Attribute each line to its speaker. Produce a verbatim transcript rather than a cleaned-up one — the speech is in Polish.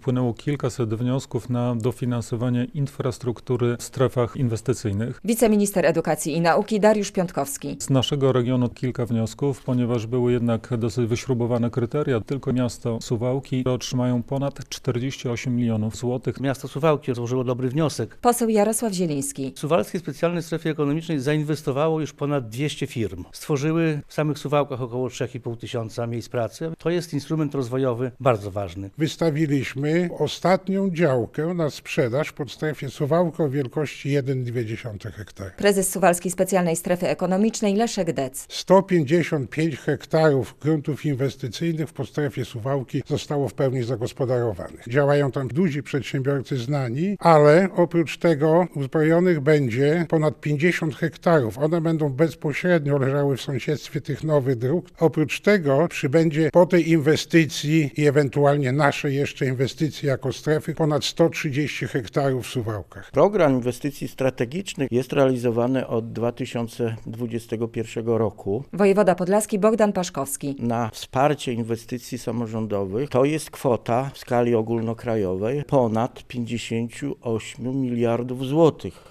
Speaker 1: wpłynęło kilkaset wniosków na dofinansowanie infrastruktury w strefach inwestycyjnych.
Speaker 2: Wiceminister Edukacji i Nauki Dariusz Piątkowski.
Speaker 1: Z naszego regionu kilka wniosków, ponieważ były jednak dosyć wyśrubowane kryteria. Tylko miasto Suwałki otrzymają ponad czterdzieści osiem milionów złotych.
Speaker 3: Miasto Suwałki złożyło dobry wniosek.
Speaker 2: Poseł Jarosław Zieliński.
Speaker 3: W Suwalskiej Specjalnej Strefie Ekonomicznej zainwestowało już ponad dwieście firm. Stworzyły w samych Suwałkach około trzy i pół tysiąca miejsc pracy. To jest instrument rozwojowy bardzo ważny.
Speaker 4: Wystawiliśmy ostatnią działkę na sprzedaż pod strefie Suwałka o wielkości jeden przecinek dwa hektara.
Speaker 2: Prezes Suwalskiej Specjalnej Strefy Ekonomicznej Leszek Dec.
Speaker 4: sto pięćdziesiąt pięć hektarów gruntów inwestycyjnych w podstrefie Suwałki zostało w pełni zagospodarowanych. Działają tam duzi przedsiębiorcy znani, ale oprócz tego uzbrojonych będzie ponad pięćdziesiąt hektarów. One będą bezpośrednio leżały w sąsiedztwie tych nowych dróg. Oprócz tego przybędzie po tej inwestycji i ewentualnie naszej jeszcze inwestycji jako strefy ponad sto trzydzieści hektarów w Suwałkach.
Speaker 5: Program inwestycji strategicznych jest realizowany od dwa tysiące dwudziestego pierwszego roku.
Speaker 2: Wojewoda podlaski Bogdan Paszkowski.
Speaker 5: Na wsparcie inwestycji samorządowych to jest kwota w skali ogólnokrajowej ponad pięćdziesiąt osiem miliardów złotych.